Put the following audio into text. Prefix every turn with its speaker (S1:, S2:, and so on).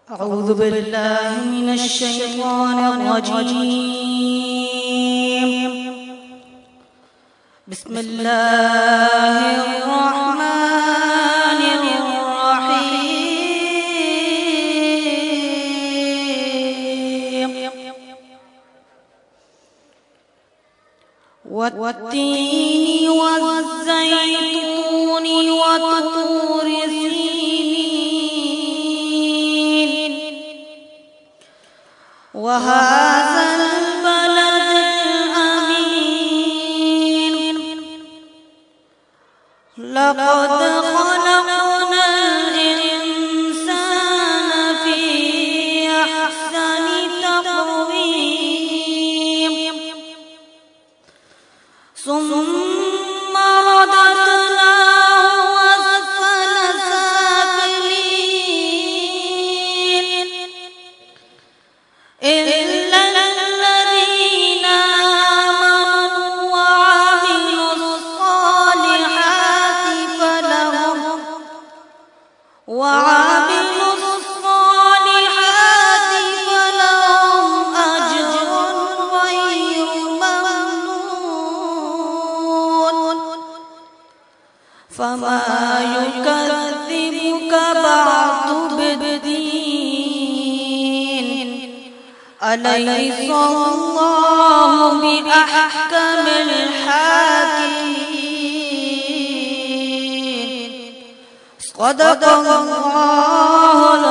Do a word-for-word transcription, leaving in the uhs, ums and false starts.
S1: أعوذ بالله من الشيطان الرجيم. بسم الله الرحمن الرحيم. والتين والزيتون وطور سينين وهذا البلد الأمين. لقد خلقنا الإنسان في أحسن تقويم ثم رددناه أسفل سافلين إلا الذين آمنوا وعملوا الصالحات فلهم وعملوا الصالحات فلهم أجر غير ممنون. فما يكذبك بعد بالدين أليس الله بأحكم الحاكمين. صدق الله